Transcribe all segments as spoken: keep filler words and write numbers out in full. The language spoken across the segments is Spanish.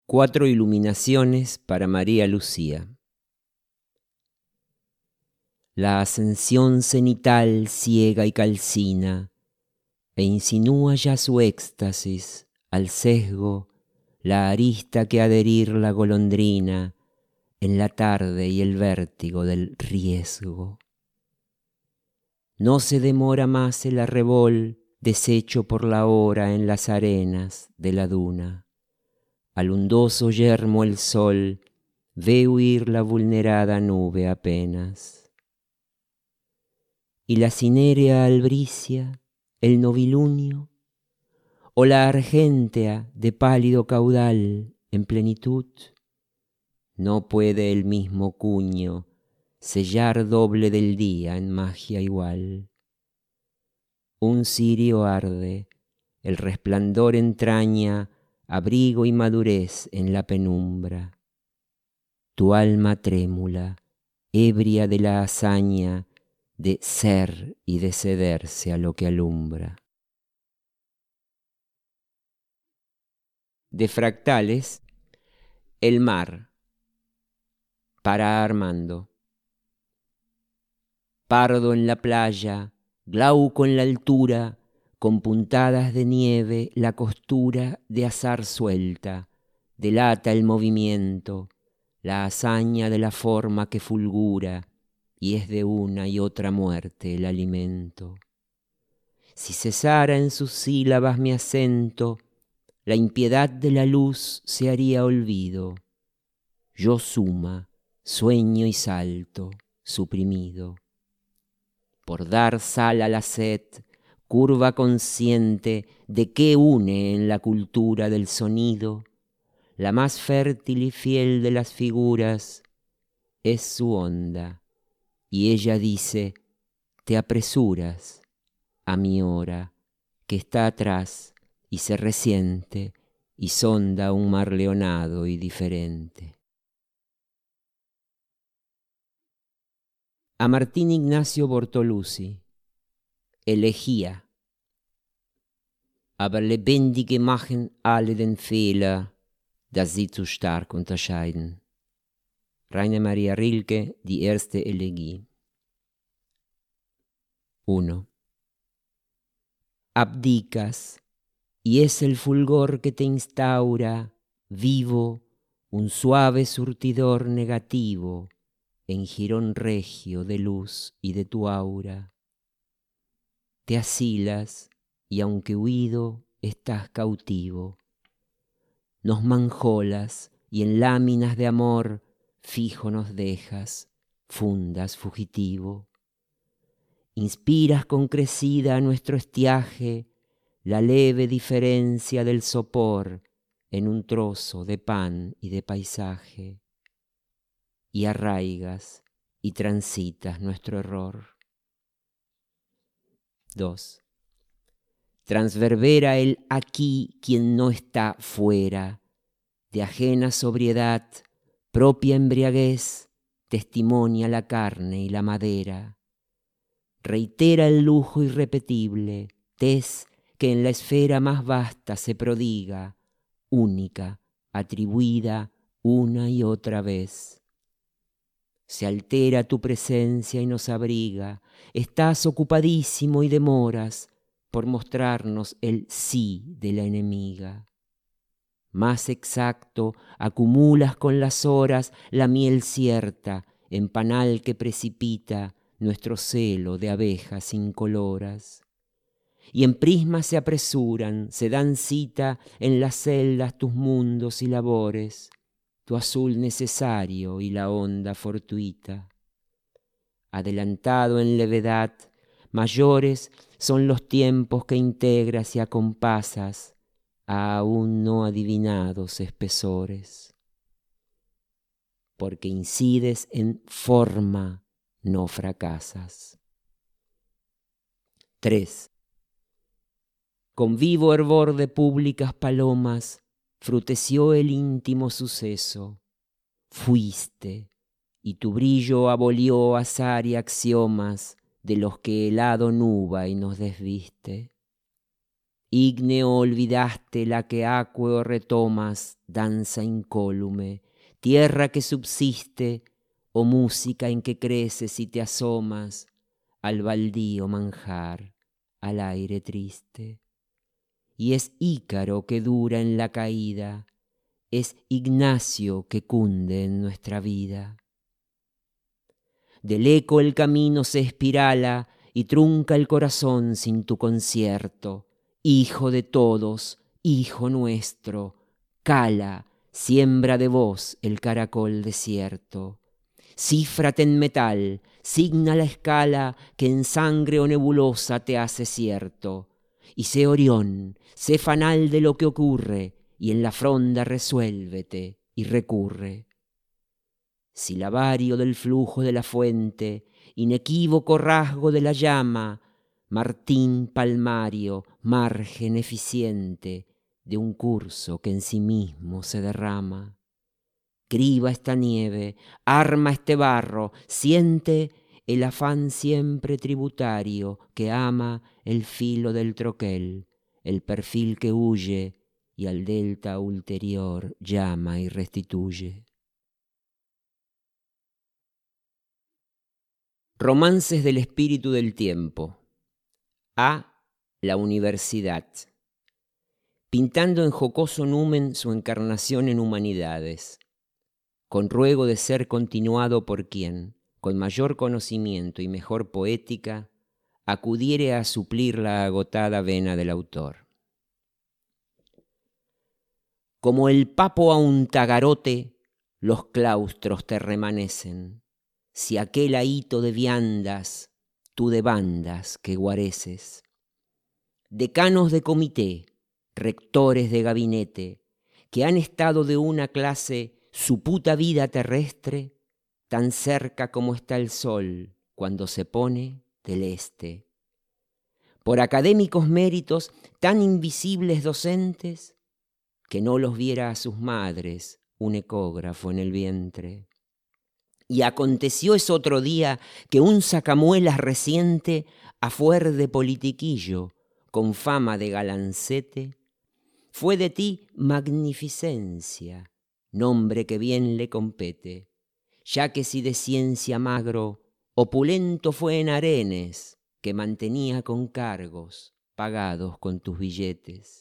Cuatro iluminaciones para María Lucía. La ascensión cenital ciega y calcina, e insinúa ya su éxtasis al sesgo, la arista que adherir la golondrina en la tarde y el vértigo del riesgo. No se demora más el arrebol deshecho por la hora en las arenas de la duna. Al undoso yermo el sol ve huir la vulnerada nube apenas. Y la cinérea albricia, el novilunio, o la argéntea de pálido caudal en plenitud, no puede el mismo cuño sellar doble del día en magia igual. Un cirio arde, el resplandor entraña abrigo y madurez en la penumbra. Tu alma trémula, ebria de la hazaña de ser y de cederse a lo que alumbra. De fractales, el mar, para Armando. Pardo en la playa, glauco en la altura, con puntadas de nieve la costura de azar suelta, delata el movimiento, la hazaña de la forma que fulgura, y es de una y otra muerte el alimento. Si cesara en sus sílabas mi acento, la impiedad de la luz se haría olvido. Yo suma, sueño y salto, suprimido. Por dar sal a la sed, curva consciente de qué une en la cultura del sonido, la más fértil y fiel de las figuras es su onda, y ella dice, te apresuras a mi hora, que está atrás y se resiente y sonda un mar leonado y diferente. A Martín Ignacio Bortoluzzi, Elegía. Aber Lebendige machen alle den Fehler, dass sie zu stark unterscheiden. Rainer Maria Rilke, Die erste Elegie. uno. Abdicas, y es el fulgor que te instaura, vivo, un suave surtidor negativo, en jirón regio de luz y de tu aura. Te asilas, y aunque huido, estás cautivo. Nos manjolas, y en láminas de amor, fijo nos dejas, fundas fugitivo. Inspiras con crecida nuestro estiaje, la leve diferencia del sopor en un trozo de pan y de paisaje. Y arraigas y transitas nuestro error. dos. Transverbera el aquí quien no está fuera, de ajena sobriedad, propia embriaguez, testimonia la carne y la madera. Reitera el lujo irrepetible, tez que en la esfera más vasta se prodiga, única, atribuida una y otra vez. Se altera tu presencia y nos abriga, estás ocupadísimo y demoras por mostrarnos el sí de la enemiga. Más exacto, acumulas con las horas la miel cierta, en panal que precipita nuestro celo de abejas incoloras. Y en prismas se apresuran, se dan cita en las celdas tus mundos y labores, tu azul necesario y la onda fortuita. Adelantado en levedad, mayores son los tiempos que integras y acompasas a aún no adivinados espesores. Porque incides en forma, no fracasas. tres. Con vivo hervor de públicas palomas, fruteció el íntimo suceso. Fuiste, y tu brillo abolió azar y axiomas de los que helado nuba y nos desviste. Ígneo olvidaste la que aqueo retomas, danza incólume, tierra que subsiste, o música en que creces y te asomas al baldío manjar, al aire triste. Y es Ícaro que dura en la caída, es Ignacio que cunde en nuestra vida. Del eco el camino se espirala y trunca el corazón sin tu concierto. Hijo de todos, hijo nuestro, cala, siembra de vos el caracol desierto. Cífrate en metal, signa la escala que en sangre o nebulosa te hace cierto. Y sé Orión, sé fanal de lo que ocurre, y en la fronda resuélvete y recurre. Silabario del flujo de la fuente, inequívoco rasgo de la llama, Martín palmario, margen eficiente de un curso que en sí mismo se derrama. Criba esta nieve, arma este barro, siente el afán siempre tributario que ama el filo del troquel, el perfil que huye y al delta ulterior llama y restituye. Romances del espíritu del tiempo. A. La universidad. Pintando en jocoso numen su encarnación en humanidades, con ruego de ser continuado por quien, con mayor conocimiento y mejor poética, acudiere a suplir la agotada vena del autor. Como el papo a un tagarote, los claustros te remanecen, si aquel ahito de viandas, tú de bandas que guareces. Decanos de comité, rectores de gabinete, que han estado de una clase su puta vida terrestre, tan cerca como está el sol cuando se pone del este. Por académicos méritos tan invisibles docentes, que no los viera a sus madres un ecógrafo en el vientre. Y aconteció ese otro día que un sacamuelas reciente, a fuer de politiquillo, con fama de galancete, fue de ti magnificencia, nombre que bien le compete, ya que si de ciencia magro, opulento fue en arenes, que mantenía con cargos, pagados con tus billetes.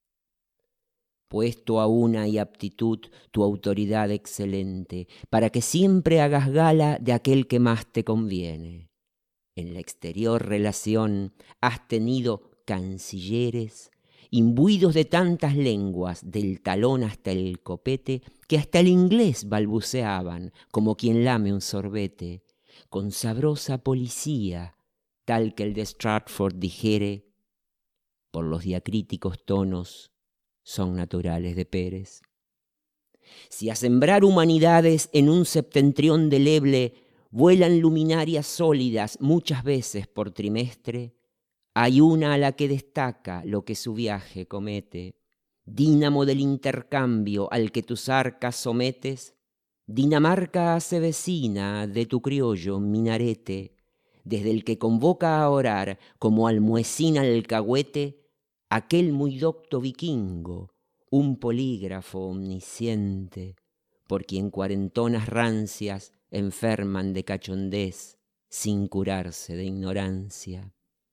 Puesto a una y aptitud tu autoridad excelente, para que siempre hagas gala de aquel que más te conviene. En la exterior relación has tenido cancilleres, imbuidos de tantas lenguas, del talón hasta el copete, que hasta el inglés balbuceaban, como quien lame un sorbete, con sabrosa policía, tal que el de Stratford dijere, por los diacríticos tonos, son naturales de Pérez. Si a sembrar humanidades en un septentrión deleble vuelan luminarias sólidas muchas veces por trimestre, hay una a la que destaca lo que su viaje comete, dínamo del intercambio al que tus arcas sometes, Dinamarca hace vecina de tu criollo minarete, desde el que convoca a orar como almuecín alcahuete, aquel muy docto vikingo, un polígrafo omnisciente, por quien cuarentonas rancias enferman de cachondez sin curarse de ignorancia.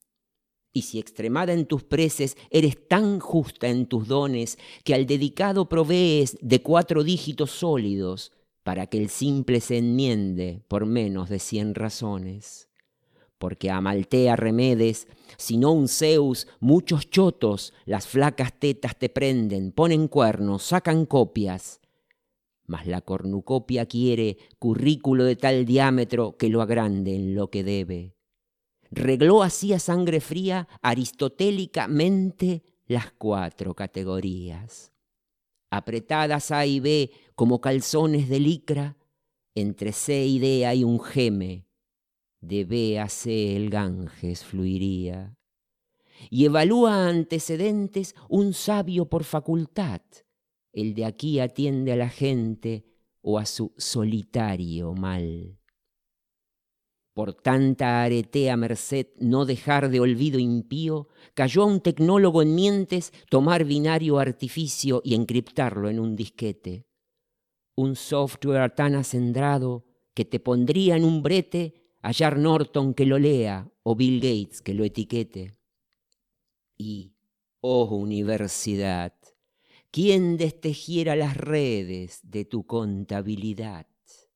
Y si extremada en tus preces eres tan justa en tus dones que al dedicado provees de cuatro dígitos sólidos para que el simple se enmiende por menos de cien razones. Porque a Maltea remedes, si no un Zeus, muchos chotos, las flacas tetas te prenden, ponen cuernos, sacan copias. Mas la cornucopia quiere currículo de tal diámetro que lo agrande en lo que debe. Regló así a sangre fría aristotélicamente las cuatro categorías. Apretadas A y B como calzones de licra, entre C y D hay un geme. De B a C el Ganges fluiría. Y evalúa antecedentes un sabio por facultad. El de aquí atiende a la gente o a su solitario mal. Por tanta aretea merced no dejar de olvido impío, cayó a un tecnólogo en mientes tomar binario artificio y encriptarlo en un disquete. Un software tan acendrado que te pondría en un brete hallar Norton que lo lea o Bill Gates que lo etiquete. Y, oh universidad, ¿quién destejiera las redes de tu contabilidad?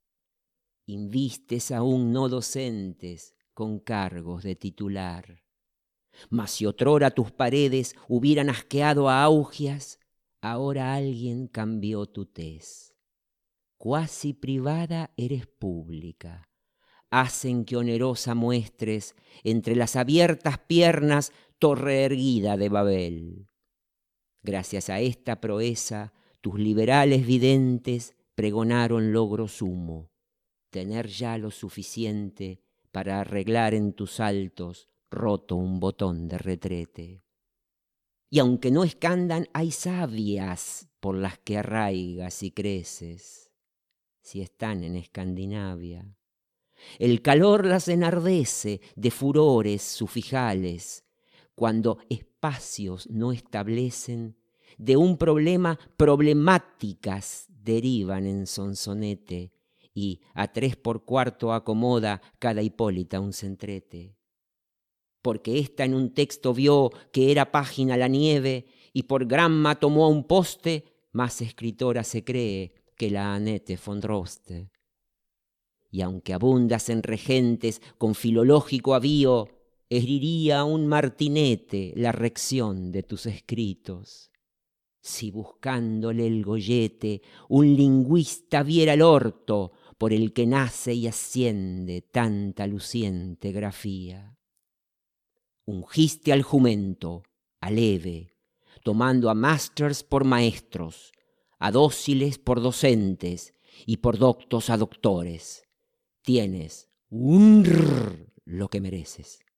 Invistes aún no docentes con cargos de titular. Mas si otrora tus paredes hubieran asqueado a Augias, ahora alguien cambió tu tez. Cuasi privada eres pública. Hacen que onerosa muestres entre las abiertas piernas torre erguida de Babel. Gracias a esta proeza, tus liberales videntes pregonaron logro sumo. Tener ya lo suficiente para arreglar en tus altos roto un botón de retrete. Y aunque no escandan, hay sabias por las que arraigas y creces, si están en Escandinavia. El calor las enardece de furores sufijales, cuando espacios no establecen, de un problema problemáticas derivan en sonsonete, y a tres por cuarto acomoda cada Hipólita un centrete. Porque ésta en un texto vio que era página la nieve y por gramma tomó a un poste, más escritora se cree que la Annette von Droste. Y aunque abundas en regentes con filológico avío, heriría un martinete la rección de tus escritos. Si buscándole el gollete un lingüista viera el orto por el que nace y asciende tanta luciente grafía. Ungiste al jumento, aleve, tomando a masters por maestros, a dóciles por docentes y por doctos a doctores. Tienes un rrr lo que mereces.